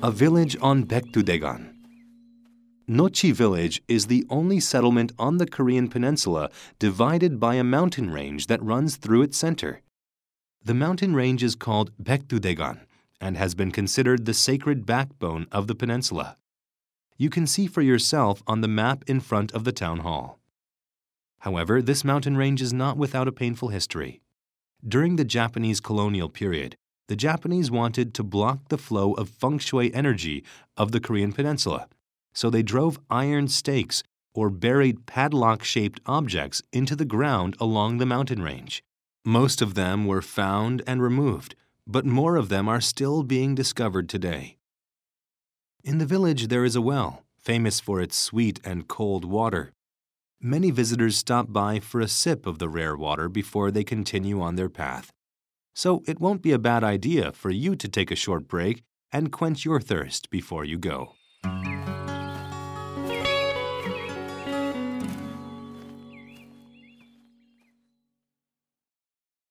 A village on Baekdudaegan. Nochi village is the only settlement on the Korean peninsula divided by a mountain range that runs through its center. The mountain range is called Baekdudaegan and has been considered the sacred backbone of the peninsula. You can see for yourself on the map in front of the town hall. However, this mountain range is not without a painful history. During the Japanese colonial period, the Japanese wanted to block the flow of feng shui energy of the Korean peninsula, so they drove iron stakes or buried padlock-shaped objects into the ground along the mountain range. Most of them were found and removed, but more of them are still being discovered today. In the village there is a well, famous for its sweet and cold water. Many visitors stop by for a sip of the rare water before they continue on their path. So it won't be a bad idea for you to take a short break and quench your thirst before you go.